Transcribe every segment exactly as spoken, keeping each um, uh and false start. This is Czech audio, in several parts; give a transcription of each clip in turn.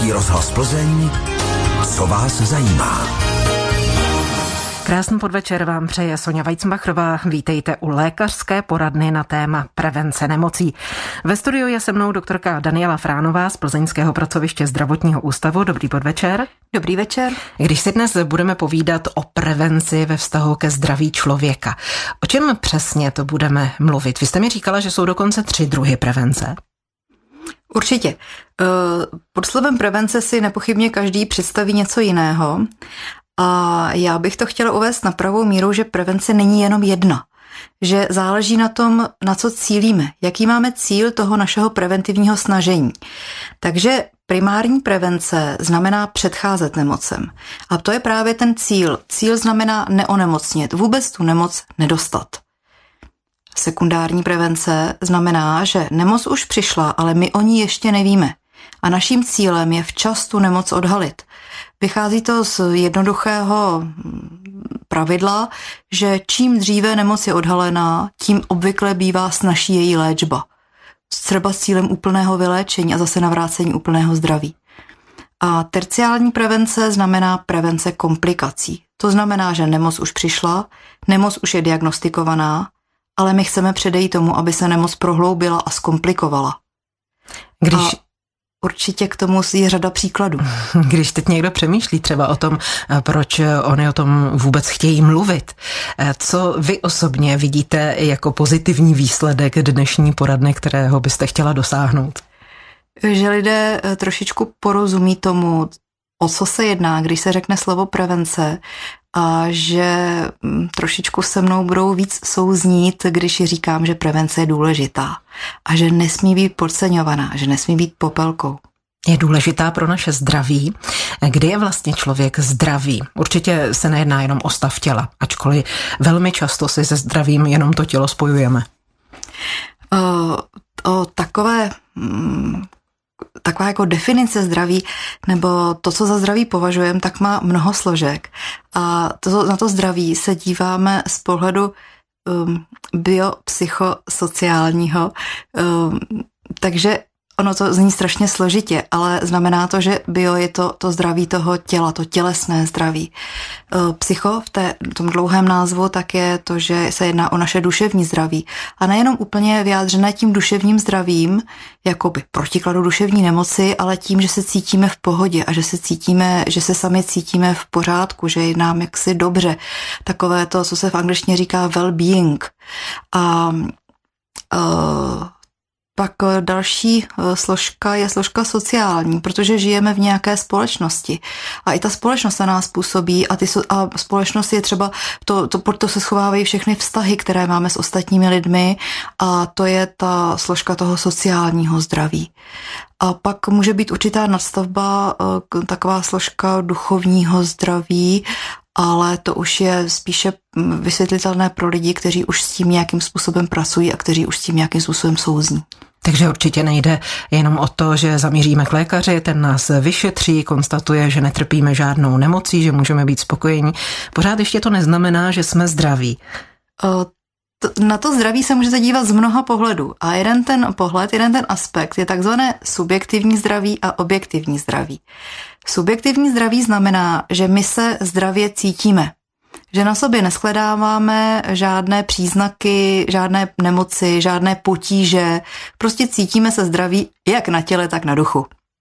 Český rozhlas Plzeň. Co vás zajímá? Krásný podvečer vám přeje Sonja Weizmacherová. Vítejte u lékařské poradny na téma prevence nemocí. Ve studiu je se mnou doktorka Daniela Fránová z Plzeňského pracoviště Zdravotního ústavu. Dobrý podvečer. Dobrý večer. Když si dnes budeme povídat o prevenci ve vztahu ke zdraví člověka, o čem přesně to budeme mluvit? Vy jste mi říkala, že jsou dokonce tři druhy prevence. Určitě. Pod slovem prevence si nepochybně každý představí něco jiného. A já bych to chtěla uvést na pravou míru, že prevence není jenom jedna. Že záleží na tom, na co cílíme, jaký máme cíl toho našeho preventivního snažení. Takže primární prevence znamená předcházet nemocem. A to je právě ten cíl. Cíl znamená neonemocnit, vůbec tu nemoc nedostat. Sekundární prevence znamená, že nemoc už přišla, ale my o ní ještě nevíme. A naším cílem je včas tu nemoc odhalit. Vychází to z jednoduchého pravidla, že čím dříve nemoc je odhalená, tím obvykle bývá snazší její léčba. Třeba s cílem úplného vyléčení a zase navrácení úplného zdraví. A terciální prevence znamená prevence komplikací. To znamená, že nemoc už přišla, nemoc už je diagnostikovaná, ale my chceme předejít tomu, aby se nemoc prohloubila a zkomplikovala. Když... A určitě k tomu je řada příkladů. Když teď někdo přemýšlí třeba o tom, proč oni o tom vůbec chtějí mluvit, co vy osobně vidíte jako pozitivní výsledek dnešní poradny, kterého byste chtěla dosáhnout? Že lidé trošičku porozumí tomu, o co se jedná, když se řekne slovo prevence, a že trošičku se mnou budou víc souznít, když říkám, že prevence je důležitá a že nesmí být podceňovaná, že nesmí být popelkou. Je důležitá pro naše zdraví. Kdy je vlastně člověk zdravý? Určitě se nejedná jenom o stav těla, ačkoliv velmi často si se zdravím jenom to tělo spojujeme. O, o takové... Mm, Taková jako definice zdraví, nebo to, co za zdraví považujeme, tak má mnoho složek. A to, na to zdraví se díváme z pohledu um, biopsychosociálního. Um, takže ono to zní strašně složitě, ale znamená to, že bio je to, to zdraví toho těla, to tělesné zdraví. Psycho v té, tom dlouhém názvu tak je to, že se jedná o naše duševní zdraví. A nejenom úplně vyjádřené tím duševním zdravím, jakoby protikladu duševní nemoci, ale tím, že se cítíme v pohodě a že se cítíme, že se sami cítíme v pořádku, že je nám jaksi dobře. Takové to, co se v angličtině říká well-being. A uh, Pak další složka je složka sociální, protože žijeme v nějaké společnosti. A i ta společnost na nás působí a, ty, a společnost je třeba, to, to, to se schovávají všechny vztahy, které máme s ostatními lidmi a to je ta složka toho sociálního zdraví. A pak může být určitá nadstavba, taková složka duchovního zdraví, ale to už je spíše vysvětlitelné pro lidi, kteří už s tím nějakým způsobem pracují a kteří už s tím nějakým způsobem souzní. Takže určitě nejde jenom o to, že zamíříme k lékaři, ten nás vyšetří, konstatuje, že netrpíme žádnou nemocí, že můžeme být spokojení. Pořád ještě to neznamená, že jsme zdraví. Na to zdraví se můžete dívat z mnoha pohledů. A jeden ten pohled, jeden ten aspekt je takzvané subjektivní zdraví a objektivní zdraví. Subjektivní zdraví znamená, že my se zdravě cítíme. Že na sobě neshledáváme žádné příznaky, žádné nemoci, žádné potíže. Prostě cítíme se zdraví jak na těle, tak na duchu.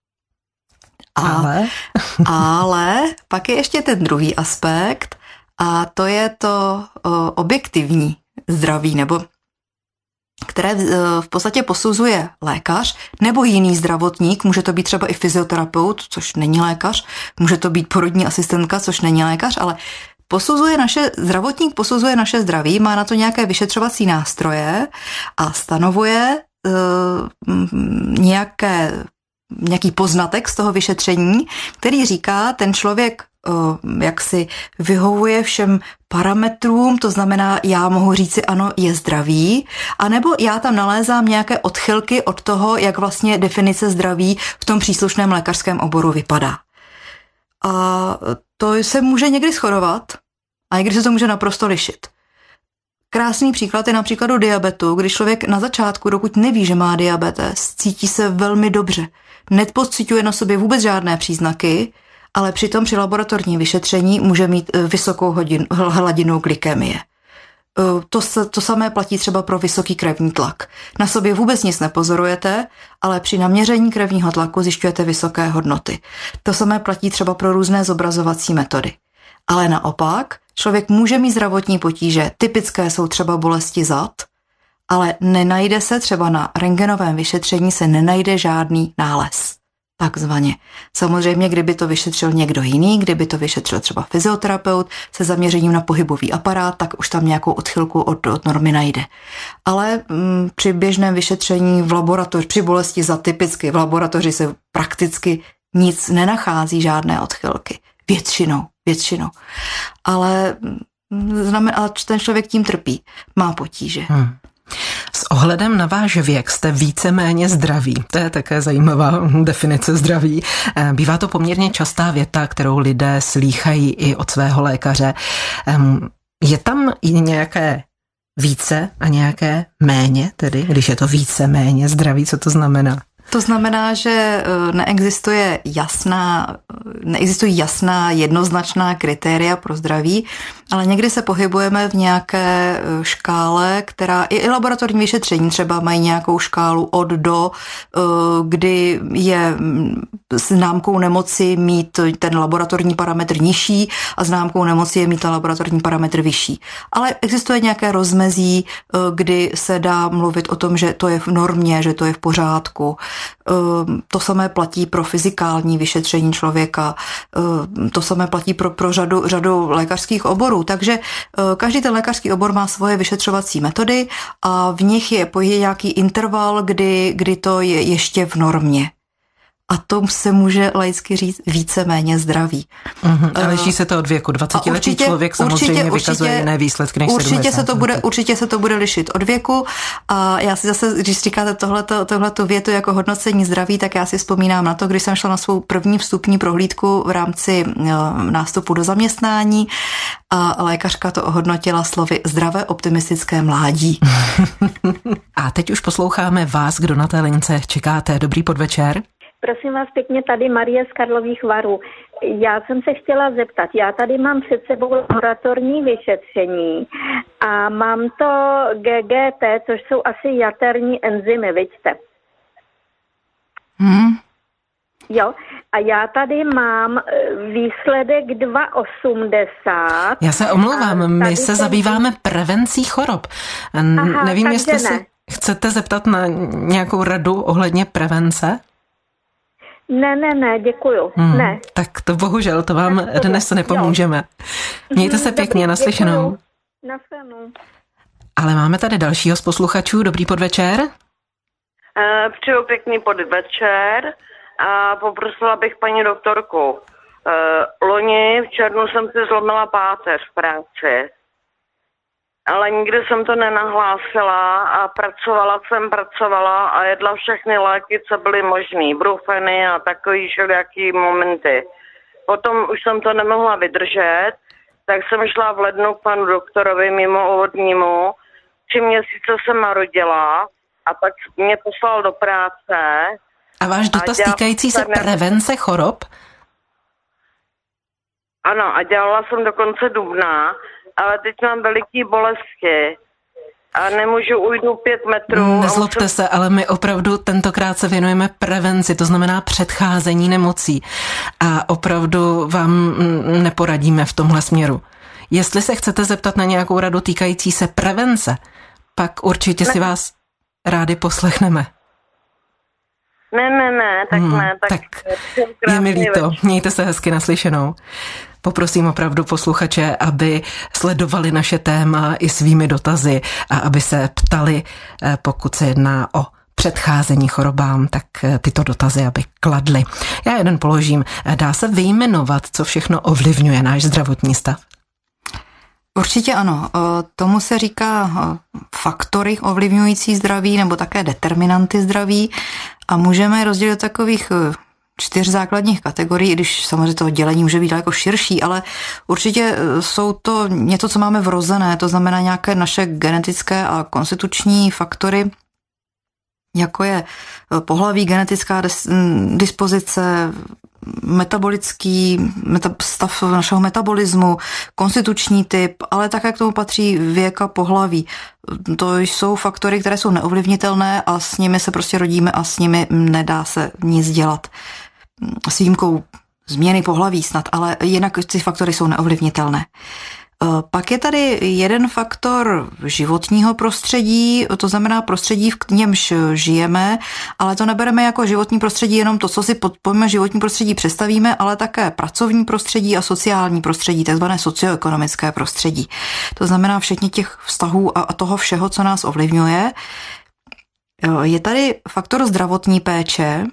A, ale? ale pak je ještě ten druhý aspekt a to je to o, objektivní zdraví, nebo které v podstatě posuzuje lékař nebo jiný zdravotník, může to být třeba i fyzioterapeut, což není lékař, může to být porodní asistentka, což není lékař, ale posuzuje naše, zdravotník posuzuje naše zdraví, má na to nějaké vyšetřovací nástroje a stanovuje uh, nějaké, nějaký poznatek z toho vyšetření, který říká, ten člověk uh, jak si vyhovuje všem parametrům, to znamená, já mohu říci ano, je zdravý, anebo já tam nalézám nějaké odchylky od toho, jak vlastně definice zdraví v tom příslušném lékařském oboru vypadá. A to se může někdy shodovat a někdy se to může naprosto lišit. Krásný příklad je například u diabetu, kdy člověk na začátku, dokud neví, že má diabetes, cítí se velmi dobře. nepociťuje na sobě vůbec žádné příznaky, ale přitom při laboratorním vyšetření může mít vysokou hodin, hladinu glykemie. To, to samé platí třeba pro vysoký krevní tlak. Na sobě vůbec nic nepozorujete, ale při naměření krevního tlaku zjišťujete vysoké hodnoty. To samé platí třeba pro různé zobrazovací metody. Ale naopak, člověk může mít zdravotní potíže, typické jsou třeba bolesti zad, ale nenajde se třeba na rentgenovém vyšetření se nenajde žádný nález. Takzvaně. Samozřejmě, kdyby to vyšetřil někdo jiný, kdyby to vyšetřil třeba fyzioterapeut se zaměřením na pohybový aparát, tak už tam nějakou odchylku od, od normy najde. Ale m, při běžném vyšetření v laboratoři, při bolesti za typicky v laboratoři se prakticky nic nenachází, žádné odchylky. Většinou, většinou. Ale, znamená, ale ten člověk tím trpí, má potíže. Hmm. S ohledem na váš věk jste víceméně zdraví. To je také zajímavá definice zdraví. Bývá to poměrně častá věta, kterou lidé slýchají i od svého lékaře. Je tam i nějaké více a nějaké méně, tedy, když je to více méně zdraví, co to znamená? To znamená, že neexistuje jasná, neexistují jasná jednoznačná kritéria pro zdraví, ale někdy se pohybujeme v nějaké škále, která i laboratorní vyšetření třeba mají nějakou škálu od do, kdy je známkou nemoci mít ten laboratorní parametr nižší a známkou nemoci je mít ten laboratorní parametr vyšší. Ale existuje nějaké rozmezí, kdy se dá mluvit o tom, že to je v normě, že to je v pořádku. To samé platí pro fyzikální vyšetření člověka, to samé platí pro, pro řadu, řadu lékařských oborů. Takže každý ten lékařský obor má svoje vyšetřovací metody a v nich je, je nějaký interval, kdy, kdy to je ještě v normě. A to se může laicky říct víceméně zdraví. Mm-hmm. A liší se to od věku. dvacetiletý člověk samozřejmě určitě, vykazuje určitě, jiné výsledky než určitě se to bude, Určitě se to bude lišit od věku. A já si zase, když říkáte tohleto, tohleto větu jako hodnocení zdraví, tak já si vzpomínám na to, když jsem šla na svou první vstupní prohlídku v rámci nástupu do zaměstnání a lékařka to ohodnotila slovy zdravé optimistické mládí. A teď už posloucháme vás, kdo na té lince čekáte. Dobrý podvečer. Prosím vás pěkně, tady Marie z Karlových Varů. Já jsem se chtěla zeptat, já tady mám před sebou laboratorní vyšetření a mám to G G T, což jsou asi jaterní enzymy, vidíte? Hmm. Jo, a já tady mám výsledek dva osmdesát. Já se omlouvám, my se zabýváme prevencí chorob. Aha, nevím, jestli ne. se chcete zeptat na nějakou radu ohledně prevence? Ne, ne, ne, děkuju. Hmm, ne. Tak to bohužel, to vám tak to dnes nepomůžeme. Mějte se pěkně, dobrý, naslyšenou. Naslyšenou. Ale máme tady dalšího z posluchačů. Dobrý podvečer. Uh, přeju pěkný podvečer a poprosila bych paní doktorku. Uh, loni v červnu jsem si zlomila páteř v práci, ale nikdy jsem to nenahlásila a pracovala jsem, pracovala a jedla všechny léky, co byly možný, brufeny a takový všelijaký momenty. Potom už jsem to nemohla vydržet, tak jsem šla v lednu k panu doktorovi mimoúvodnímu. Tři měsíce jsem narodila a pak mě poslal do práce. A váš dotaz a týkající se prevence chorob? Ano, a dělala jsem do konce dubna, ale teď mám veliký bolesti a nemůžu ujdu pět metrů. Nezlobte musím... se, ale my opravdu tentokrát se věnujeme prevenci, to znamená předcházení nemocí. A opravdu vám neporadíme v tomhle směru. Jestli se chcete zeptat na nějakou radu týkající se prevence, pak určitě ne. si vás rádi poslechneme. Ne, ne, ne, tak hmm, ne. Tak, tak je mi líto, mějte se hezky, naslyšenou. Poprosím opravdu posluchače, aby sledovali naše téma i svými dotazy a aby se ptali, pokud se jedná o předcházení chorobám, tak tyto dotazy, aby kladli. Já jeden položím. Dá se vyjmenovat, co všechno ovlivňuje náš zdravotní stav? Určitě ano. Tomu se říká faktory ovlivňující zdraví nebo také determinanty zdraví a můžeme je rozdělit do takových čtyř základních kategorií, i když samozřejmě to dělení může být daleko širší, ale určitě jsou to něco, co máme vrozené, to znamená nějaké naše genetické a konstituční faktory, jako je pohlaví, genetická dispozice, metabolický stav našeho metabolismu, konstituční typ, ale také k tomu patří věk a pohlaví. To jsou faktory, které jsou neovlivnitelné a s nimi se prostě rodíme a s nimi nedá se nic dělat. S výjimkou změny pohlaví snad, ale jinak ty faktory jsou neovlivnitelné. Pak je tady jeden faktor životního prostředí, to znamená prostředí, v němž žijeme, ale to nebereme jako životní prostředí jenom to, co si pod pojmem životní prostředí představíme, ale také pracovní prostředí a sociální prostředí, takzvané socioekonomické prostředí. To znamená všechny těch vztahů a toho všeho, co nás ovlivňuje. Je tady faktor zdravotní péče,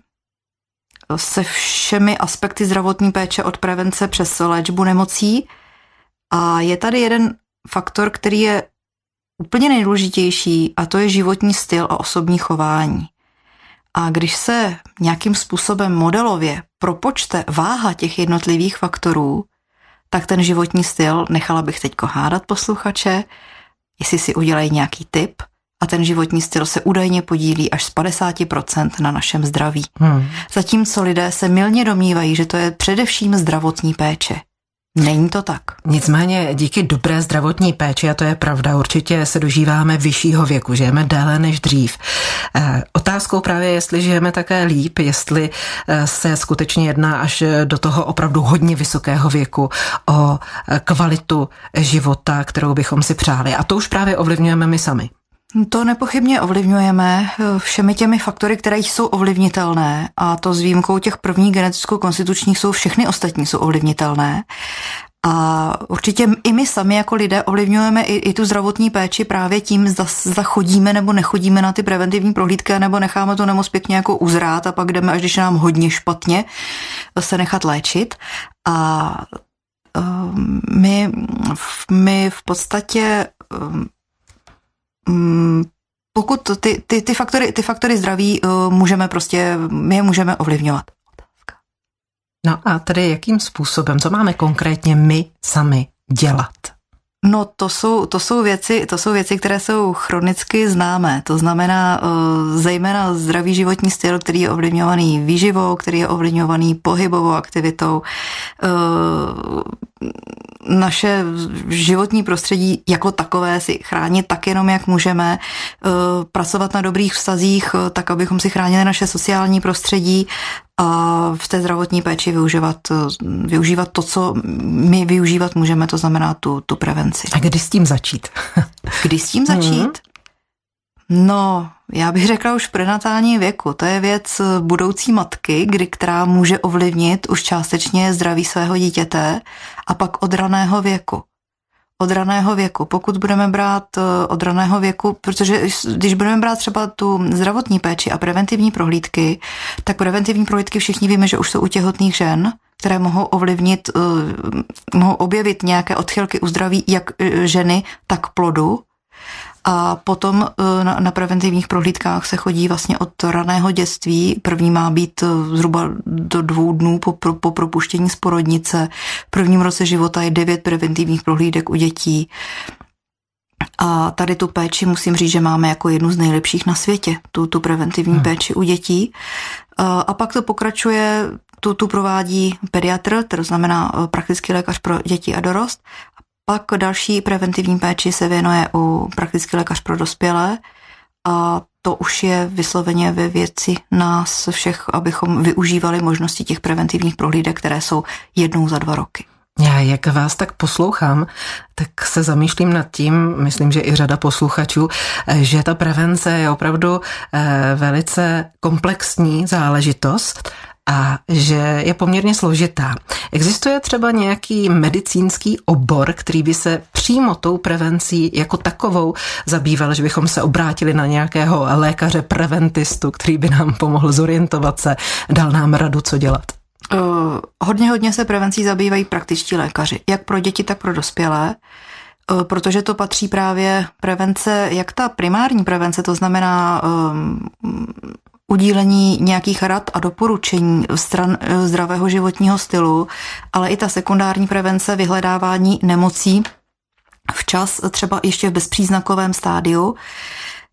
se všemi aspekty zdravotní péče od prevence přes léčbu nemocí. A je tady jeden faktor, který je úplně nejdůležitější, a to je životní styl a osobní chování. A když se nějakým způsobem modelově propočte váha těch jednotlivých faktorů, tak ten životní styl, nechala bych teďko hádat posluchače, jestli si udělají nějaký tip, a ten životní styl se údajně podílí až z padesát procent na našem zdraví. Hmm. Zatímco lidé se mylně domnívají, že to je především zdravotní péče. Není to tak. Nicméně díky dobré zdravotní péči, a to je pravda, určitě se dožíváme vyššího věku, žijeme déle než dřív. E, otázkou právě, jestli žijeme také líp, jestli se skutečně jedná až do toho opravdu hodně vysokého věku o kvalitu života, kterou bychom si přáli. A to už právě ovlivňujeme my sami. To nepochybně ovlivňujeme všemi těmi faktory, které jsou ovlivnitelné, a to s výjimkou těch prvních geneticko-konstitučních jsou všechny ostatní jsou ovlivnitelné. A určitě i my sami jako lidé ovlivňujeme i, i tu zdravotní péči právě tím, zda, zda chodíme nebo nechodíme na ty preventivní prohlídky, nebo necháme tu nemoc pěkně jako uzrát a pak jdeme, až když nám hodně špatně, se nechat léčit. A um, my, my v podstatě um, pokud ty, ty, ty, faktory, ty faktory zdraví uh, můžeme prostě, my je můžeme ovlivňovat. No a tedy jakým způsobem, co máme konkrétně my sami dělat? No to jsou, to jsou věci, to jsou věci, které jsou chronicky známé. To znamená uh, zejména zdravý životní styl, který je ovlivňovaný výživou, který je ovlivňovaný pohybovou aktivitou. Uh, naše životní prostředí jako takové si chránit tak jenom, jak můžeme. Uh, pracovat na dobrých vztazích, uh, tak, abychom si chránili naše sociální prostředí a v té zdravotní péči využívat, využívat to, co my využívat můžeme, to znamená tu, tu prevenci. A kdy s tím začít? Kdy s tím začít? Hmm. No, já bych řekla už v prenatálním věku. To je věc budoucí matky, kdy, která může ovlivnit už částečně zdraví svého dítěte, a pak od raného věku. Od raného věku. Pokud budeme brát od raného věku, protože když budeme brát třeba tu zdravotní péči a preventivní prohlídky, tak preventivní prohlídky všichni víme, že už jsou u těhotných žen, které mohou ovlivnit, mohou objevit nějaké odchylky u zdraví jak ženy, tak plodu. A potom na, na preventivních prohlídkách se chodí vlastně od raného dětství. První má být zhruba do dvou dnů po, po, po propuštění z porodnice. V prvním roce života je devět preventivních prohlídek u dětí. A tady tu péči musím říct, že máme jako jednu z nejlepších na světě, tu, tu preventivní hmm. péči u dětí. A, a pak to pokračuje, tu, tu provádí pediatr, to znamená praktický lékař pro děti a dorost. Pak další preventivní péči se věnuje u praktický lékař pro dospělé, a to už je vysloveně ve věci nás všech, abychom využívali možnosti těch preventivních prohlídek, které jsou jednou za dva roky. Já, jak vás tak poslouchám, tak se zamýšlím nad tím, myslím, že i řada posluchačů, že ta prevence je opravdu velice komplexní záležitost a že je poměrně složitá. Existuje třeba nějaký medicínský obor, který by se přímo tou prevencí jako takovou zabýval, že bychom se obrátili na nějakého lékaře preventistu, který by nám pomohl zorientovat se, dal nám radu, co dělat? Uh, hodně, hodně se prevencí zabývají praktičtí lékaři, jak pro děti, tak pro dospělé, uh, protože to patří právě prevence, jak ta primární prevence, to znamená um, udílení nějakých rad a doporučení stran zdravého životního stylu, ale i ta sekundární prevence, vyhledávání nemocí včas, třeba ještě v bezpříznakovém stádiu.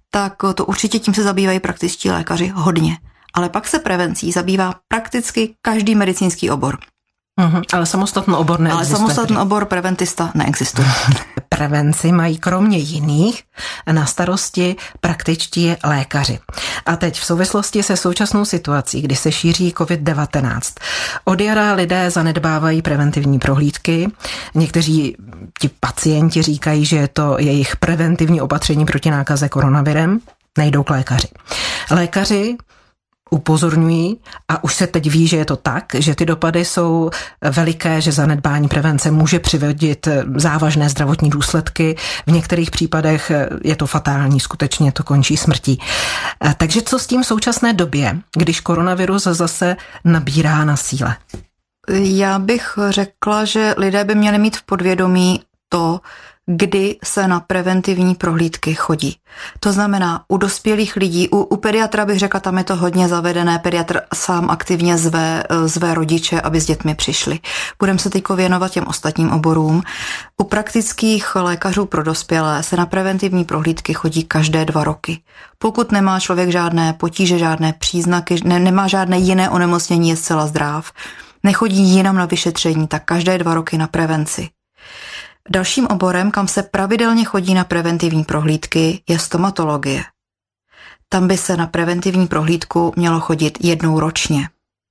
tak to určitě tím se zabývají praktičtí lékaři hodně. Ale pak se prevencí zabývá prakticky každý medicínský obor. Uhum, ale samostatný obor neexistuje. Ale samostatný obor preventista neexistuje. Prevenci mají kromě jiných na starosti praktičtí lékaři. A teď v souvislosti se současnou situací, kdy se šíří covid devatenáct, od jara lidé zanedbávají preventivní prohlídky. Někteří ti pacienti říkají, že je to jejich preventivní opatření proti nákaze koronavirem, nejdou k lékaři. Lékaři upozorňují a už se teď ví, že je to tak, že ty dopady jsou veliké, že zanedbání prevence může přivodit závažné zdravotní důsledky. V některých případech je to fatální, skutečně to končí smrtí. Takže co s tím v současné době, když koronavirus zase nabírá na síle? Já bych řekla, že lidé by měli mít v podvědomí to, kdy se na preventivní prohlídky chodí. To znamená, u dospělých lidí, u, u pediatra bych řekla, tam je to hodně zavedené, pediatr sám aktivně zve, zve rodiče, aby s dětmi přišli. Budeme se teď věnovat těm ostatním oborům. U praktických lékařů pro dospělé se na preventivní prohlídky chodí každé dva roky. Pokud nemá člověk žádné potíže, žádné příznaky, ne, nemá žádné jiné onemocnění, je zcela zdrav, nechodí jinam na vyšetření, tak každé dva roky na prevenci. Dalším oborem, kam se pravidelně chodí na preventivní prohlídky, je stomatologie. Tam by se na preventivní prohlídku mělo chodit jednou ročně.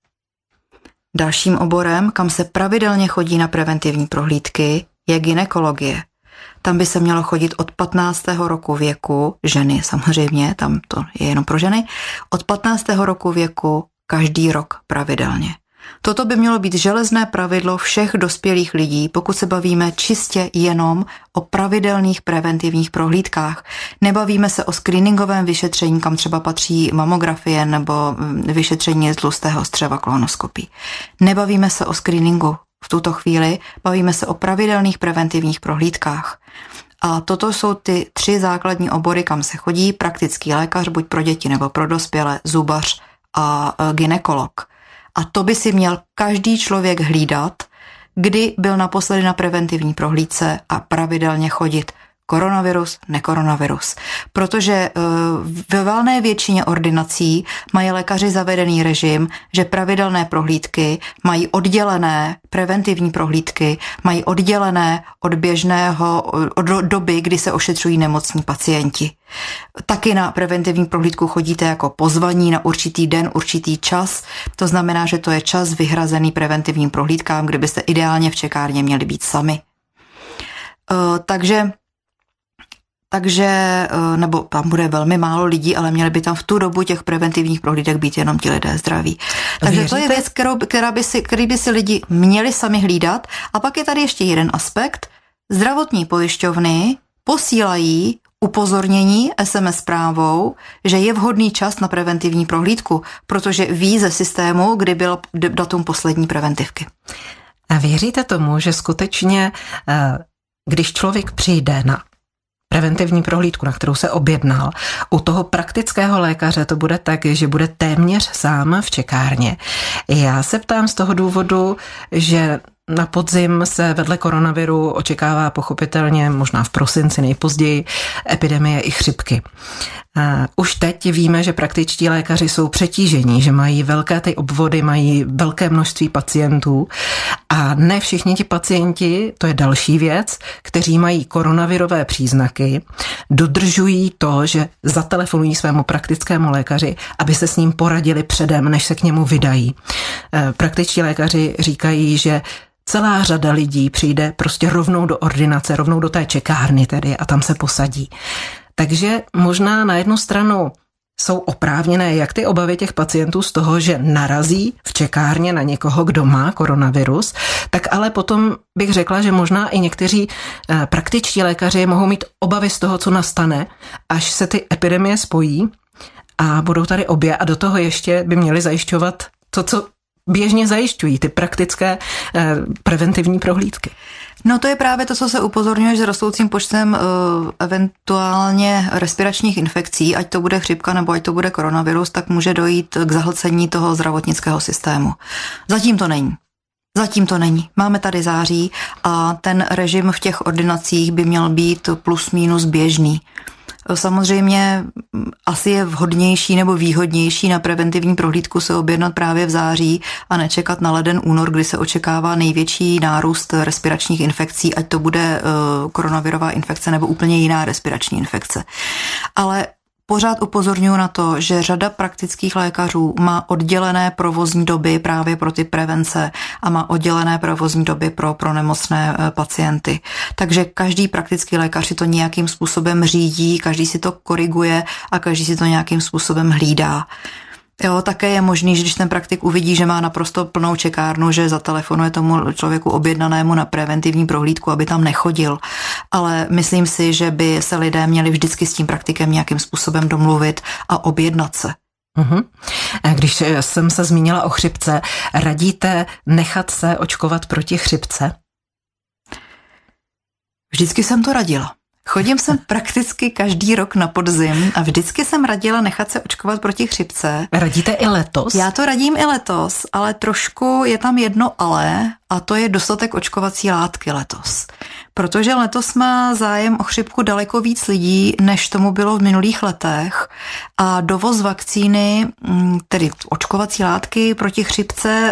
Dalším oborem, kam se pravidelně chodí na preventivní prohlídky, je gynekologie. Tam by se mělo chodit od patnáctého roku věku, ženy samozřejmě, tam to je jenom pro ženy, od patnáctého roku věku každý rok pravidelně. Toto by mělo být železné pravidlo všech dospělých lidí, pokud se bavíme čistě jenom o pravidelných preventivních prohlídkách. Nebavíme se o screeningovém vyšetření, kam třeba patří mamografie nebo vyšetření tlustého střeva, kolonoskopii. Nebavíme se o screeningu v tuto chvíli, bavíme se o pravidelných preventivních prohlídkách. A toto jsou ty tři základní obory, kam se chodí: praktický lékař, buď pro děti nebo pro dospělé, zubař a gynekolog. A to by si měl každý člověk hlídat, kdy byl naposledy na preventivní prohlídce a pravidelně chodit. Koronavirus, nekoronavirus. Protože ve valné většině ordinací mají lékaři zavedený režim, že pravidelné prohlídky mají oddělené, preventivní prohlídky mají oddělené od běžného, od doby, kdy se ošetřují nemocní pacienti. Taky na preventivní prohlídku chodíte jako pozvaní na určitý den, určitý čas. To znamená, že to je čas vyhrazený preventivním prohlídkám, kde byste ideálně v čekárně měli být sami. Takže Takže, nebo tam bude velmi málo lidí, ale měli by tam v tu dobu těch preventivních prohlídek být jenom ti lidé zdraví. Takže Věříte? To je věc, kterou, která by si, který by si lidi měli sami hlídat. A pak je tady ještě jeden aspekt. Zdravotní pojišťovny posílají upozornění es em es zprávou, že je vhodný čas na preventivní prohlídku, protože ví ze systému, kdy byl datum poslední preventivky. A věříte tomu, že skutečně, když člověk přijde na preventivní prohlídku, na kterou se objednal, u toho praktického lékaře to bude tak, že bude téměř sám v čekárně? Já se ptám z toho důvodu, že na podzim se vedle koronaviru očekává pochopitelně, možná v prosinci nejpozději, epidemie i chřipky. Už teď víme, že praktičtí lékaři jsou přetížení, že mají velké ty obvody, mají velké množství pacientů a ne všichni ti pacienti, to je další věc, kteří mají koronavirové příznaky, dodržují to, že zatelefonují svému praktickému lékaři, aby se s ním poradili předem, než se k němu vydají. Praktičtí lékaři říkají, že celá řada lidí přijde prostě rovnou do ordinace, rovnou do té čekárny tedy a tam se posadí. Takže možná na jednu stranu jsou oprávněné jak ty obavy těch pacientů z toho, že narazí v čekárně na někoho, kdo má koronavirus, tak ale potom bych řekla, že možná i někteří praktičtí lékaři mohou mít obavy z toho, co nastane, až se ty epidemie spojí a budou tady obě a do toho ještě by měli zajišťovat to, co běžně zajišťují, ty praktické eh, preventivní prohlídky. No to je právě to, co se upozorňuje, že rostoucím počtem uh, eventuálně respiračních infekcí, ať to bude chřipka nebo ať to bude koronavirus, tak může dojít k zahlcení toho zdravotnického systému. Zatím to není. Zatím to není. Máme tady září a ten režim v těch ordinacích by měl být plus minus běžný. Samozřejmě asi je vhodnější nebo výhodnější na preventivní prohlídku se objednat právě v září a nečekat na leden, únor, kdy se očekává největší nárůst respiračních infekcí, ať to bude koronavirová infekce nebo úplně jiná respirační infekce. Ale pořád upozorňuji na to, že řada praktických lékařů má oddělené provozní doby právě pro ty prevence a má oddělené provozní doby pro, pro nemocné pacienty. Takže každý praktický lékař si to nějakým způsobem řídí, každý si to koriguje a každý si to nějakým způsobem hlídá. Jo, také je možný, že když ten praktik uvidí, že má naprosto plnou čekárnu, že zatelefonuje tomu člověku objednanému na preventivní prohlídku, aby tam nechodil. Ale myslím si, že by se lidé měli vždycky s tím praktikem nějakým způsobem domluvit a objednat se. Uhum. Když jsem se zmínila o chřipce, radíte nechat se očkovat proti chřipce? Vždycky jsem to radila. Chodím sem prakticky každý rok na podzim a vždycky jsem radila nechat se očkovat proti chřipce. Radíte i letos? Já to radím i letos, ale trošku je tam jedno ale a to je dostatek očkovací látky letos. Protože letos má zájem o chřipku daleko víc lidí, než tomu bylo v minulých letech a dovoz vakcíny, tedy očkovací látky proti chřipce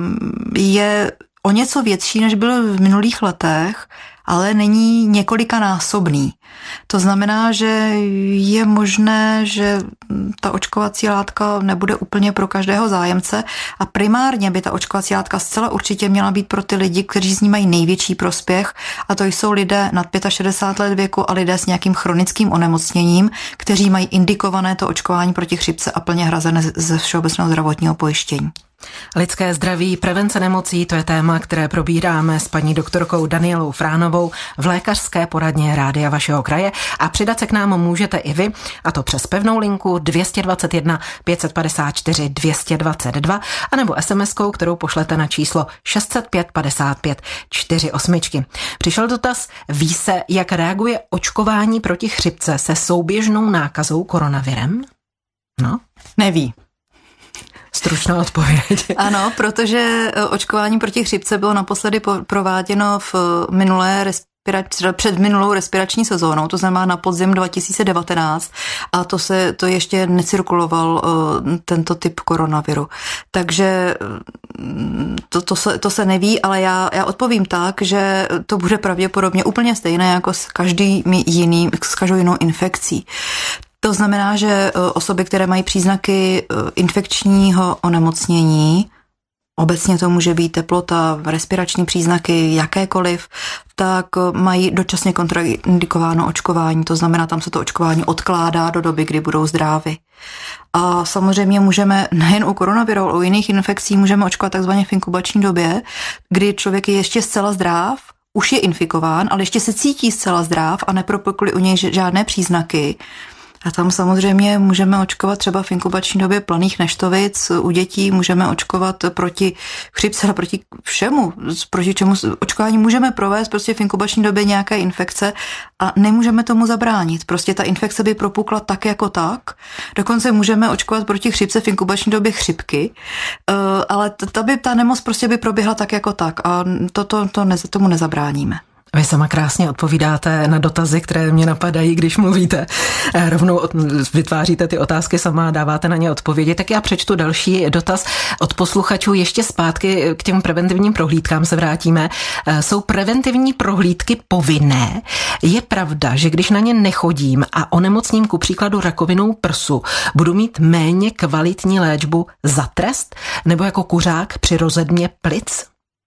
je o něco větší, než bylo v minulých letech, ale není několikanásobný. To znamená, že je možné, že ta očkovací látka nebude úplně pro každého zájemce a primárně by ta očkovací látka zcela určitě měla být pro ty lidi, kteří z ní mají největší prospěch a to jsou lidé nad šedesát pět let věku a lidé s nějakým chronickým onemocněním, kteří mají indikované to očkování proti chřipce a plně hrazené ze všeobecného zdravotního pojištění. Lidské zdraví, prevence nemocí, to je téma, které probíráme s paní doktorkou Danielou Fránovou v lékařské poradně Rádia vašeho kraje a přidat se k nám můžete i vy, a to přes pevnou linku dvě stě dvacet jedna pět padesát čtyři dvě stě dvacet dva anebo SMSkou, kterou pošlete na číslo šest set pět padesát pět čtyřicet osm. Přišel dotaz, ví se, jak reaguje očkování proti chřipce se souběžnou nákazou koronavirem? No, neví. Stručná odpověď. Ano, protože očkování proti chřipce bylo naposledy prováděno v minulé respirač, před minulou respirační sezónou, to znamená na podzim dva tisíce devatenáct a to se to ještě necirkuloval tento typ koronaviru. Takže to, to, se, to se neví, ale já, já odpovím tak, že to bude pravděpodobně úplně stejné jako s každým jiným, s každou jinou infekcí. To znamená, že osoby, které mají příznaky infekčního onemocnění, obecně to může být teplota, respirační příznaky, jakékoliv, tak mají dočasně kontraindikováno očkování. To znamená, tam se to očkování odkládá do doby, kdy budou zdraví. A samozřejmě můžeme nejen u koronaviru, ale u jiných infekcí můžeme očkovat takzvaně v inkubační době, kdy člověk je ještě zcela zdrav, už je infikován, ale ještě se cítí zcela zdrav a nepropukly u něj žádné příznaky. A tam samozřejmě můžeme očkovat třeba v inkubační době planých neštovic, u dětí můžeme očkovat proti chřipce a proti všemu, proti čemu očkování můžeme provést prostě v inkubační době nějaké infekce a nemůžeme tomu zabránit. Prostě ta infekce by propukla tak jako tak. Dokonce můžeme očkovat proti chřipce v inkubační době chřipky, ale ta, by, ta nemoc prostě by proběhla tak jako tak a to, to, to ne, tomu nezabráníme. Vy sama krásně odpovídáte na dotazy, které mě napadají, když mluvíte. Rovnou vytváříte ty otázky sama, dáváte na ně odpovědi. Tak já přečtu další dotaz od posluchačů. Ještě zpátky k těm preventivním prohlídkám se vrátíme. Jsou preventivní prohlídky povinné? Je pravda, že když na ně nechodím a onemocním ku příkladu rakovinou prsu, budu mít méně kvalitní léčbu za trest? Nebo jako kuřák při rozedmě plic?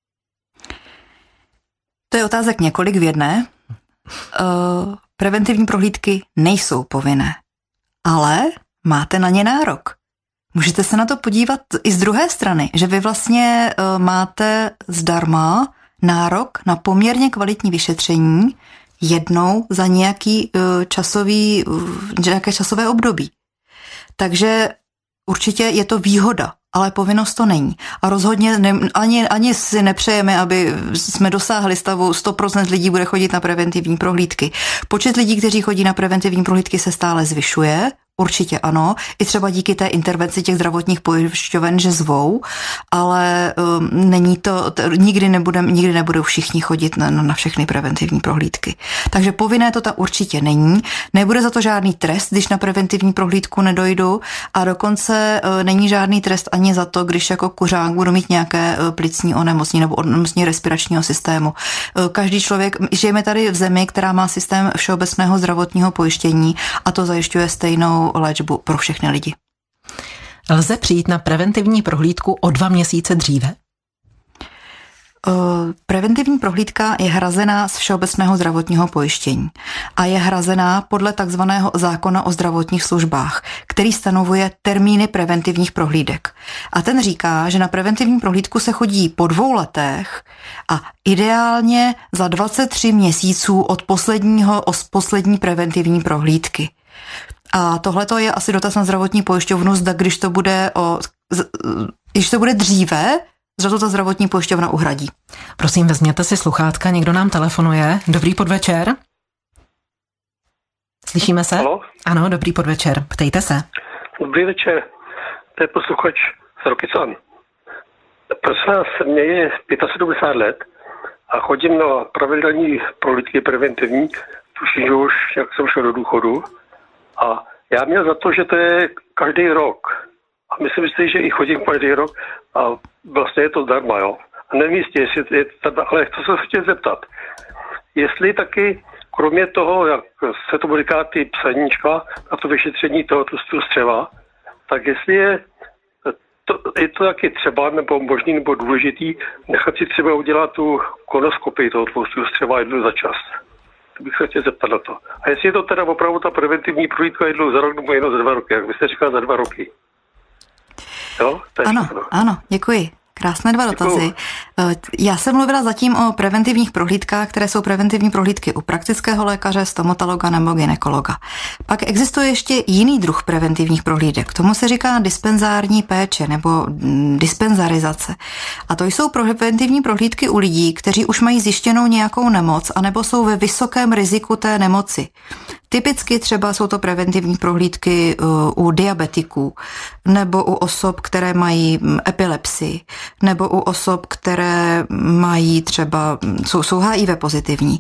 To je otázek několik v jedné. Uh, preventivní prohlídky nejsou povinné, ale máte na ně nárok. Můžete se na to podívat i z druhé strany, že vy vlastně uh, máte zdarma nárok na poměrně kvalitní vyšetření jednou za nějaký uh, časový, uh, nějaké časové období. Takže určitě je to výhoda, ale povinnost to není. A rozhodně ne, ani, ani si nepřejeme, aby jsme dosáhli stavu sto procent lidí bude chodit na preventivní prohlídky. Počet lidí, kteří chodí na preventivní prohlídky, se stále zvyšuje. určitě ano, i třeba díky té intervenci těch zdravotních pojišťoven, že zvou, ale um, není to, t- nikdy, nebudem, nikdy nebudou všichni chodit na, na všechny preventivní prohlídky. Takže povinné to tam určitě není, nebude za to žádný trest, když na preventivní prohlídku nedojdu a dokonce uh, není žádný trest ani za to, když jako kuřák budu mít nějaké uh, plicní onemocnění nebo onemocnění respiračního systému. Uh, každý člověk, žijeme tady v zemi, která má systém všeobecného zdravotního pojištění a to zajišťuje stejnou léčbu pro všechny lidi. Lze přijít na preventivní prohlídku o dva měsíce dříve? Preventivní prohlídka je hrazená z všeobecného zdravotního pojištění a je hrazená podle takzvaného zákona o zdravotních službách, který stanovuje termíny preventivních prohlídek. A ten říká, že na preventivní prohlídku se chodí po dvou letech a ideálně za dvacet tři měsíců od posledního, od poslední preventivní prohlídky. A tohle je asi dotaz na zdravotní pojišťovnu, zda když to bude o, když to bude dříve, zda to ta zdravotní pojišťovna uhradí. Prosím, vezměte si sluchátka, někdo nám telefonuje. Dobrý podvečer. Slyšíme se? Halo? Ano, dobrý podvečer. Ptejte se. Dobrý večer. To je posluchač z Rokycan. Prosím vás, mně je sedmdesát pět let a chodím na pravidelní prohlídky preventivní, tuším, že už jak jsem šel do důchodu. A já měl za to, že to je každý rok. A myslím si, že i chodím každý rok a vlastně je to zdarma, jo. A nevím jistě, jestli je to, ale chci se chtěl zeptat. Jestli taky, kromě toho, jak se tomu říká ty psaníčka a to vyšetření toho tlustého střeva, tak jestli je to, je to taky třeba, nebo možný, nebo důležitý, nechat si třeba udělat tu kolonoskopii toho tlustého střeva jednou za čas. To bych se chtěl zeptat na to. A jestli je to teda opravdu ta preventivní prohlídka jednou za rok nebo jenom za dva roky, jak byste říkal za dva roky. Jo? Ano, všechno. ano, děkuji. Krásné dva Děkuju. dotazy. Já jsem mluvila zatím o preventivních prohlídkách, které jsou preventivní prohlídky u praktického lékaře, stomatologa nebo gynekologa. Pak existuje ještě jiný druh preventivních prohlídek. K tomu se říká dispenzární péče nebo dispenzarizace. A to jsou preventivní prohlídky u lidí, kteří už mají zjištěnou nějakou nemoc anebo jsou ve vysokém riziku té nemoci. Typicky třeba jsou to preventivní prohlídky u diabetiků, nebo u osob, které mají epilepsii, nebo u osob, které mají třeba, jsou, jsou H I V pozitivní,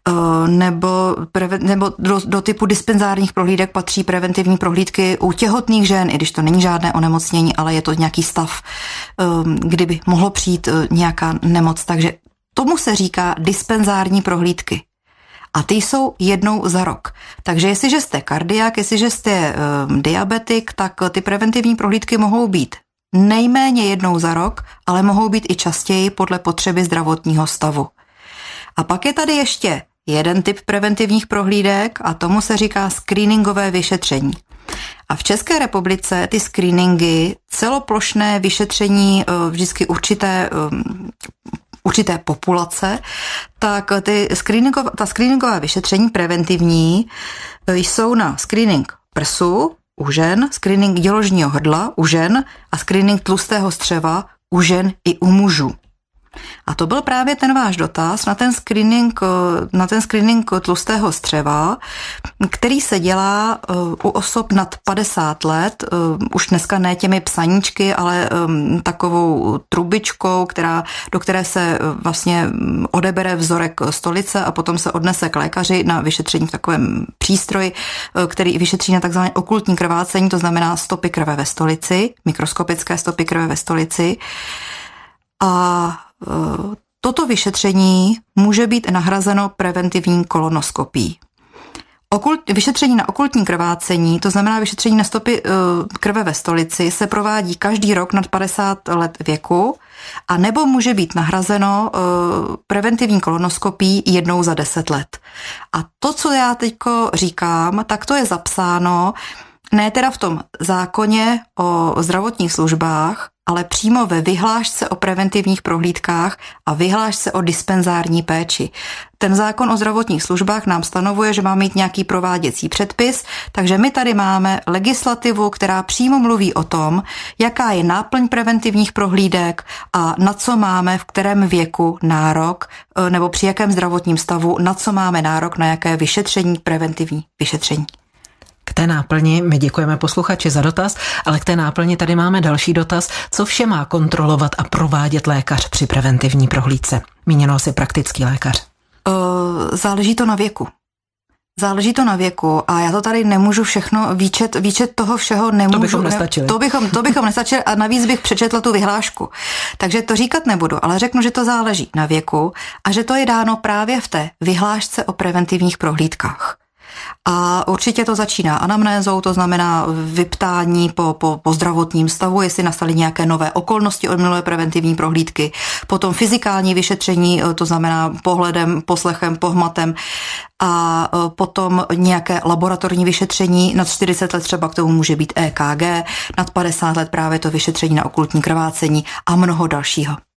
nebo, nebo do, do typu dispenzárních prohlídek patří preventivní prohlídky u těhotných žen, i když to není žádné onemocnění, ale je to nějaký stav, kdyby mohlo přijít nějaká nemoc. Takže tomu se říká dispenzární prohlídky. A ty jsou jednou za rok. Takže jestliže jste kardiak, jestliže jste um, diabetik, tak ty preventivní prohlídky mohou být nejméně jednou za rok, ale mohou být i častěji podle potřeby zdravotního stavu. A pak je tady ještě jeden typ preventivních prohlídek a tomu se říká screeningové vyšetření. A v České republice ty screeningy, celoplošné vyšetření vždycky určité určité populace, tak ty screeningov, ta screeningová vyšetření preventivní jsou na screening prsu u žen, screening děložního hrdla u žen a screening tlustého střeva u žen i u mužů. A to byl právě ten váš dotaz na ten screening, na ten screening tlustého střeva, který se dělá u osob nad padesát let, už dneska ne těmi psaníčky, ale takovou trubičkou, která, do které se vlastně odebere vzorek stolice a potom se odnese k lékaři na vyšetření v takovém přístroji, který vyšetří na takzvané okultní krvácení, to znamená stopy krve ve stolici, mikroskopické stopy krve ve stolici. A toto vyšetření může být nahrazeno preventivní kolonoskopií. Okult, vyšetření na okultní krvácení, to znamená vyšetření na stopy krve ve stolici, se provádí každý rok nad padesát let věku a nebo může být nahrazeno preventivní kolonoskopií jednou za deset let. A to, co já teďko říkám, tak to je zapsáno ne teda v tom zákoně o zdravotních službách, ale přímo ve vyhlášce o preventivních prohlídkách a vyhlášce o dispenzární péči. Ten zákon o zdravotních službách nám stanovuje, že má mít nějaký prováděcí předpis, takže my tady máme legislativu, která přímo mluví o tom, jaká je náplň preventivních prohlídek a na co máme v kterém věku nárok, nebo při jakém zdravotním stavu, na co máme nárok, na jaké vyšetření, preventivní vyšetření. K té náplni my děkujeme posluchači za dotaz, ale k té náplni tady máme další dotaz. Co vše má kontrolovat a provádět lékař při preventivní prohlídce? Míněno asi praktický lékař. Záleží to na věku. Záleží to na věku a já to tady nemůžu všechno, výčet, výčet toho všeho nemůžu. To bychom nestačili. Ne, to bychom, to bychom nestačili a navíc bych přečetla tu vyhlášku. Takže to říkat nebudu, ale řeknu, že to záleží na věku a že to je dáno právě v té vyhlášce o preventivních prohlídkách. A určitě to začíná anamnézou, to znamená vyptání po, po, po zdravotním stavu, jestli nastaly nějaké nové okolnosti od minulé preventivní prohlídky, potom fyzikální vyšetření, to znamená pohledem, poslechem, pohmatem a potom nějaké laboratorní vyšetření, nad čtyřicet let třeba k tomu může být E K G, nad padesát let právě to vyšetření na okultní krvácení a mnoho dalšího.